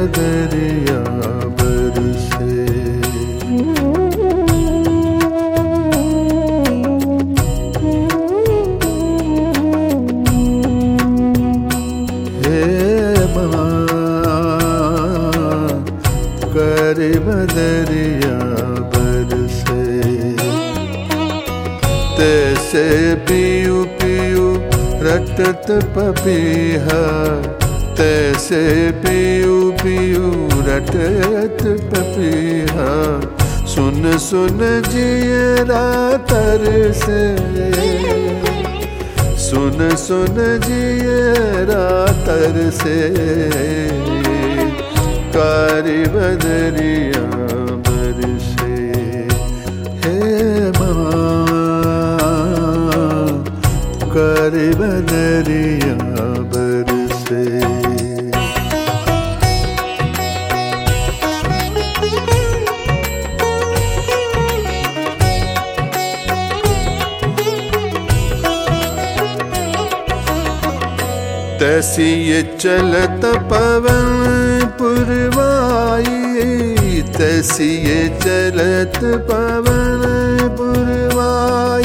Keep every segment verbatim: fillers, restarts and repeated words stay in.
बदरिया बरसे। हे माँ कर बदरिया बरसे। तैसे पियू पियू रटत पपीहा, तैसे पियू पियू रटत पपीहा। सुन सुन जियरा तरसे, सुन सुन जियरा तरसे। कारी बदरिया बरसे। हे माँ कारी बदरिया बरसे। तैसी ये चलत पवन पुरवाई, तैसी ये चलत पवन पुरवाई।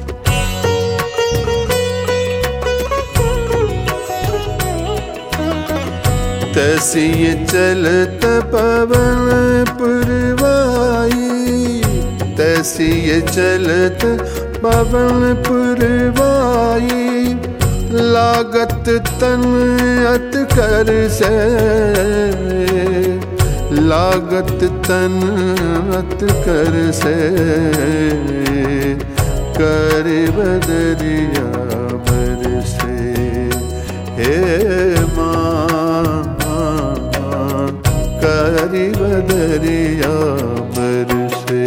तैसी ये चलत पवन पुरवाई, तैसी ये चलत पवन पुरवाई। लागत तन अत कर से, लागत तन अत कर से। कर बदरिया बरसे। हे माँ कर बदरिया बरसे।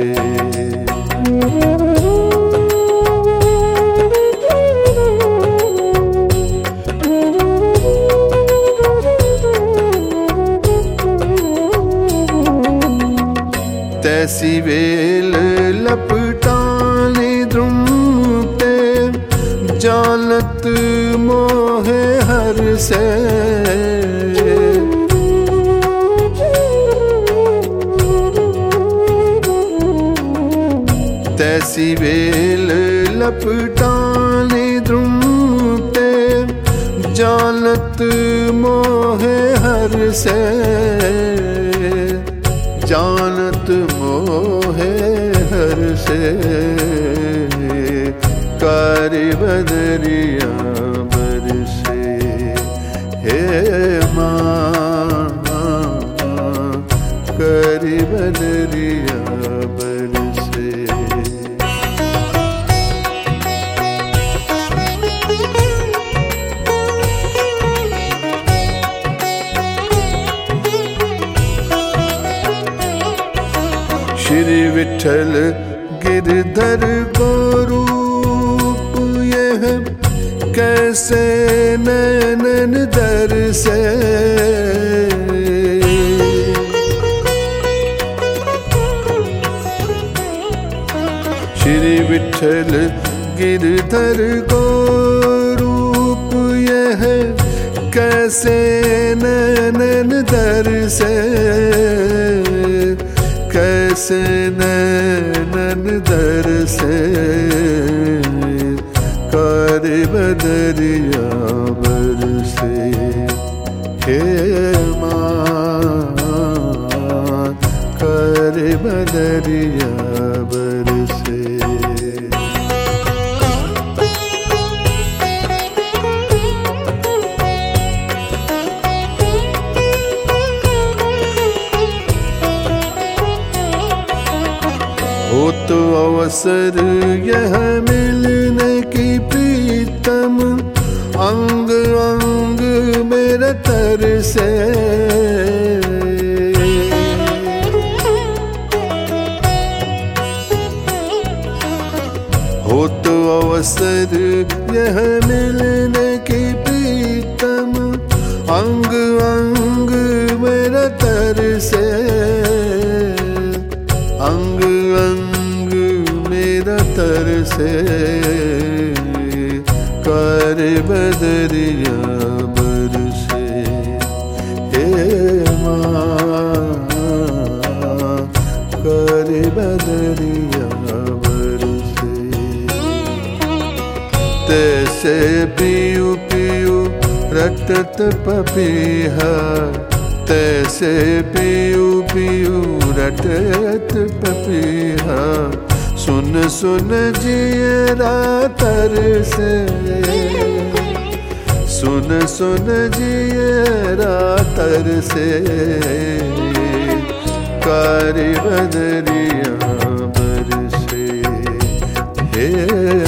तैसी वेल लपटाने द्रुमते, जानत मोहे हर से। तैसी वेल लपटाने द्रुमते, जानत मोहे हर से। जानत मोहे हर से। कारी बदरिया बरसे। हे माँ कारी बदरिया बरसे। श्री विठल गिरधर को रूप यह, कैसे नैनन दर से। श्री विठल गिरधर को रूप यह, कैसे नैनन दर से। कैसे नैनन दर से। कर बदरिया बरसे। हे माँ कर बदरिया बरसे। हो तो अवसर यह मिलने की प्रीतम, अंग अंग मेरा तरसे। हो तो अवसर यह मिलने की प्रीतम, अंग अंग मेरा तरसे। अंग अंग मेरा तरसे। कर बदरिया बरसे। हे माँ रट पपीहा, तैसे पियू पियू रटत पपीहा। सुन सुन जियरा तरसे, सुन सुन जियरा तरसे। कारी बदरिया बरसे, हे